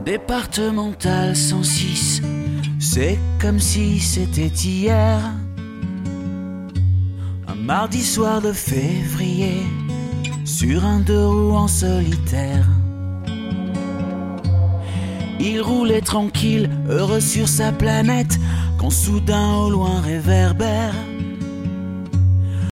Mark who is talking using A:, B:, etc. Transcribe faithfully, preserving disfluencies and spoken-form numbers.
A: Départemental cent six, c'est comme si c'était hier. Un mardi soir de février, sur un deux roues en solitaire. Il roulait tranquille, heureux sur sa planète, quand soudain au loin réverbère